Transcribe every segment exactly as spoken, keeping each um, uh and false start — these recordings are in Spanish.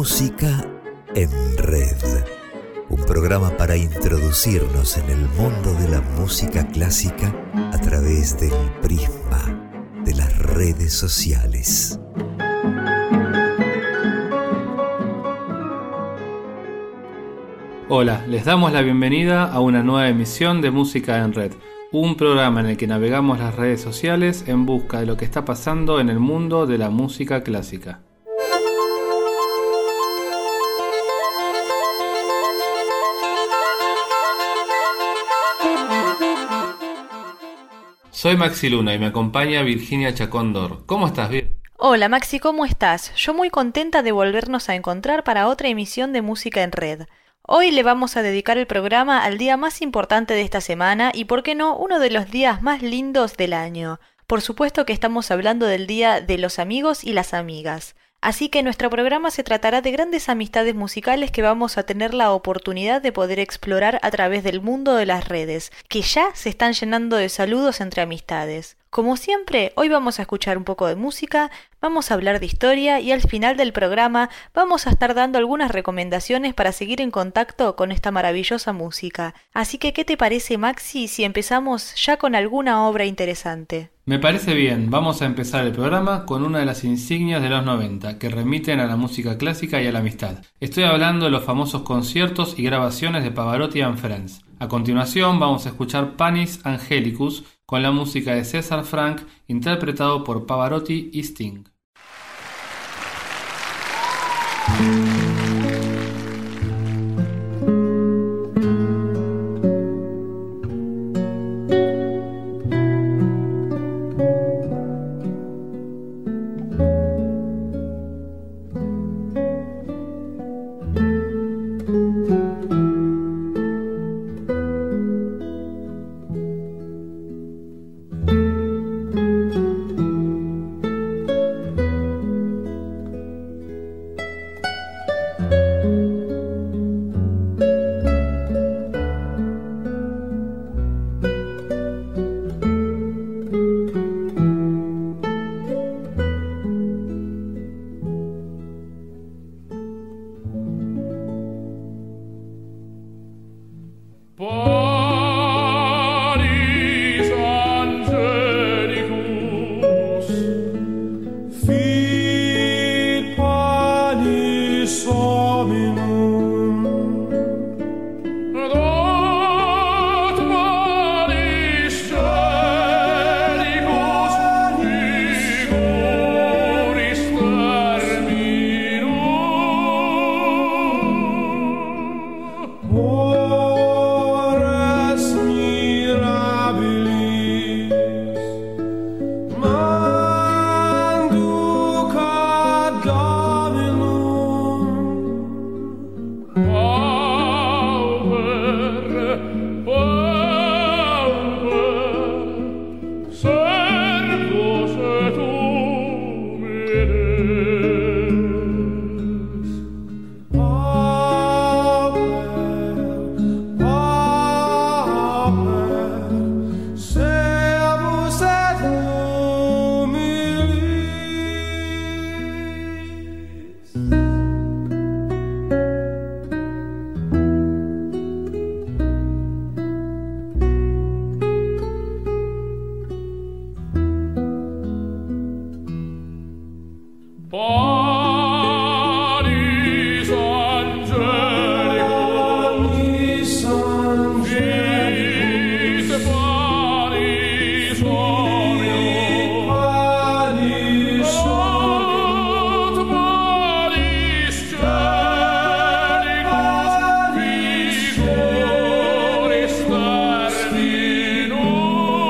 Música en Red, un programa para introducirnos en el mundo de la música clásica a través del prisma de las redes sociales. Hola, les damos la bienvenida a una nueva emisión de Música en Red, un programa en el que navegamos las redes sociales en busca de lo que está pasando en el mundo de la música clásica. Soy Maxi Luna y me acompaña Virginia Chacón-Dor. ¿Cómo estás, Vir? Hola Maxi, ¿cómo estás? Yo muy contenta de volvernos a encontrar para otra emisión de Música en Red. Hoy le vamos a dedicar el programa al día más importante de esta semana y, por qué no, uno de los días más lindos del año. Por supuesto que estamos hablando del Día de los Amigos y las Amigas. Así que nuestro programa se tratará de grandes amistades musicales que vamos a tener la oportunidad de poder explorar a través del mundo de las redes, que ya se están llenando de saludos entre amistades. Como siempre, hoy vamos a escuchar un poco de música, vamos a hablar de historia y al final del programa vamos a estar dando algunas recomendaciones para seguir en contacto con esta maravillosa música. Así que, ¿qué te parece, Maxi, si empezamos ya con alguna obra interesante? Me parece bien, vamos a empezar el programa con una de las insignias de los noventa que remiten a la música clásica y a la amistad. Estoy hablando de los famosos conciertos y grabaciones de Pavarotti and Friends. A continuación vamos a escuchar Panis Angelicus con la música de César Franck interpretado por Pavarotti y Sting.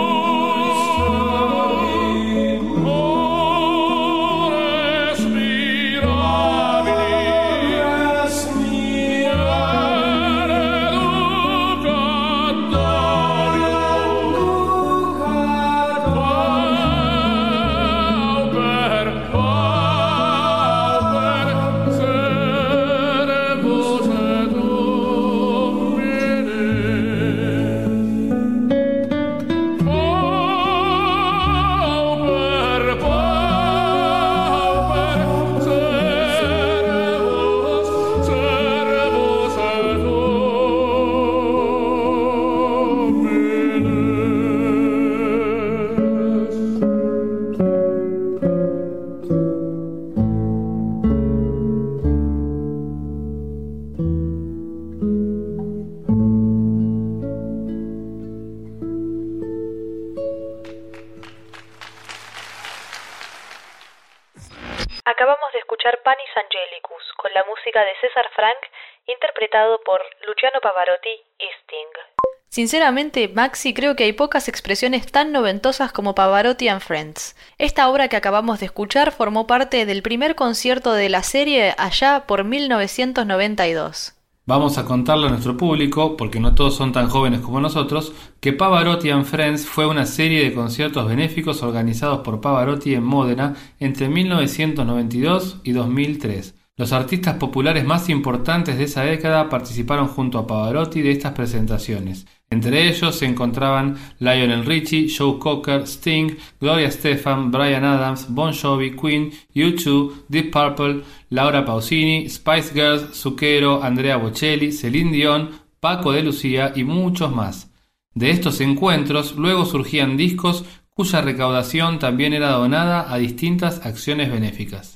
Be Acabamos de escuchar Panis Angelicus, con la música de César Franck, interpretado por Luciano Pavarotti y Sting. Sinceramente, Maxi, creo que hay pocas expresiones tan noventosas como Pavarotti and Friends. Esta obra que acabamos de escuchar formó parte del primer concierto de la serie allá por mil novecientos noventa y dos. Vamos a contarle a nuestro público, porque no todos son tan jóvenes como nosotros, que Pavarotti and Friends fue una serie de conciertos benéficos organizados por Pavarotti en Módena entre mil novecientos noventa y dos y dos mil tres. Los artistas populares más importantes de esa década participaron junto a Pavarotti de estas presentaciones. Entre ellos se encontraban Lionel Richie, Joe Cocker, Sting, Gloria Estefan, Bryan Adams, Bon Jovi, Queen, U dos, Deep Purple, Laura Pausini, Spice Girls, Zucchero, Andrea Bocelli, Celine Dion, Paco de Lucía y muchos más. De estos encuentros luego surgían discos cuya recaudación también era donada a distintas acciones benéficas.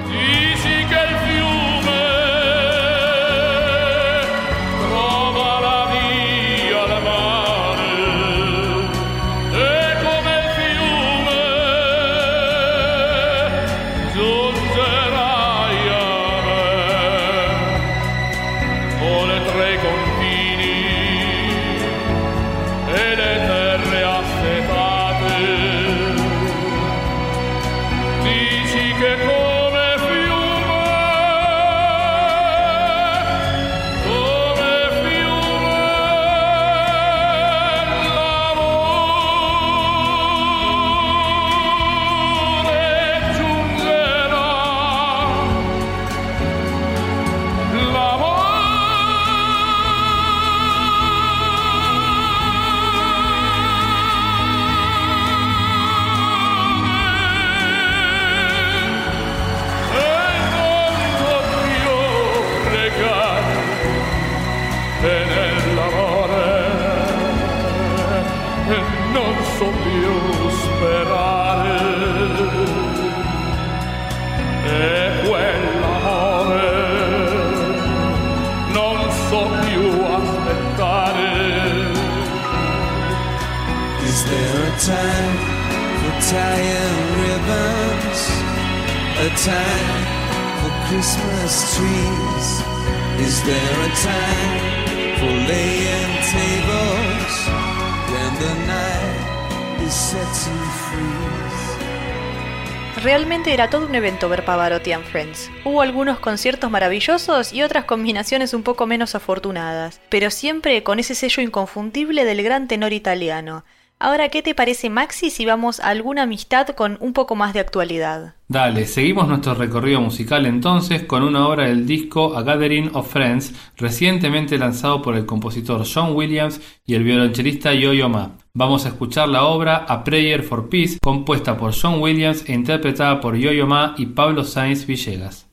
Time for tying ribbons, a time for Christmas trees. Is there a time for laying tables when the night is set to freeze? Realmente era todo un evento ver Pavarotti and Friends. Hubo algunos conciertos maravillosos y otras combinaciones un poco menos afortunadas, pero siempre con ese sello inconfundible del gran tenor italiano. Ahora, ¿qué te parece, Maxi, si vamos a alguna amistad con un poco más de actualidad? Dale, seguimos nuestro recorrido musical entonces con una obra del disco A Gathering of Friends, recientemente lanzado por el compositor John Williams y el violonchelista Yo-Yo Ma. Vamos a escuchar la obra A Prayer for Peace, compuesta por John Williams e interpretada por Yo-Yo Ma y Pablo Sáenz Villegas.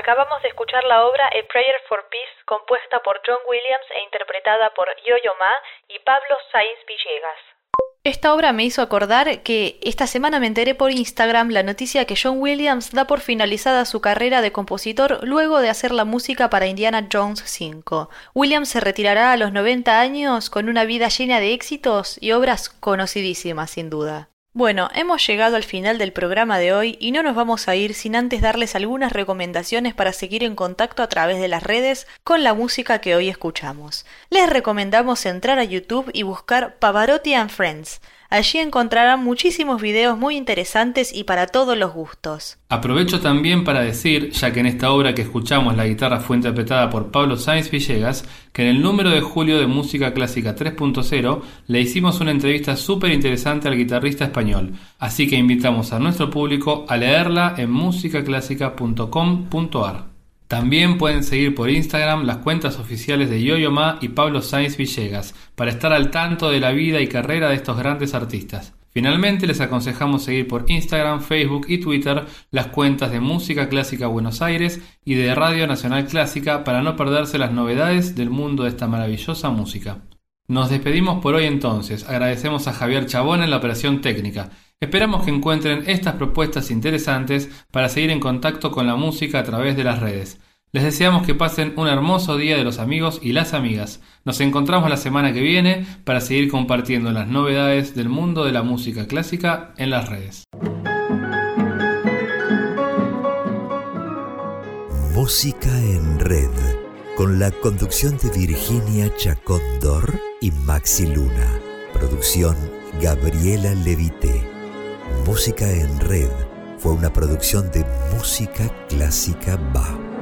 Acabamos de escuchar la obra A Prayer for Peace, compuesta por John Williams e interpretada por Yo-Yo Ma y Pablo Sáenz Villegas. Esta obra me hizo acordar que esta semana me enteré por Instagram la noticia que John Williams da por finalizada su carrera de compositor luego de hacer la música para Indiana Jones cinco. Williams se retirará a los noventa años con una vida llena de éxitos y obras conocidísimas sin duda. Bueno, hemos llegado al final del programa de hoy y no nos vamos a ir sin antes darles algunas recomendaciones para seguir en contacto a través de las redes con la música que hoy escuchamos. Les recomendamos entrar a YouTube y buscar Pavarotti and Friends. Allí encontrarán muchísimos videos muy interesantes y para todos los gustos. Aprovecho también para decir, ya que en esta obra que escuchamos la guitarra fue interpretada por Pablo Sáenz Villegas, que en el número de julio de Música Clásica tres punto cero le hicimos una entrevista súper interesante al guitarrista español, así que invitamos a nuestro público a leerla en música clásica punto com punto a r. También pueden seguir por Instagram las cuentas oficiales de Yo-Yo Ma y Pablo Sáenz Villegas para estar al tanto de la vida y carrera de estos grandes artistas. Finalmente les aconsejamos seguir por Instagram, Facebook y Twitter las cuentas de Música Clásica Buenos Aires y de Radio Nacional Clásica para no perderse las novedades del mundo de esta maravillosa música. Nos despedimos por hoy entonces, agradecemos a Javier Chabón en la operación técnica. Esperamos que encuentren estas propuestas interesantes para seguir en contacto con la música a través de las redes. Les deseamos que pasen un hermoso día de los amigos y las amigas. Nos encontramos la semana que viene para seguir compartiendo las novedades del mundo de la música clásica en las redes. Música en Red, con la conducción de Virginia Chacón-Dor y Maxi Luna. Producción Gabriela Levité. Música en Red fue una producción de Música Clásica B A.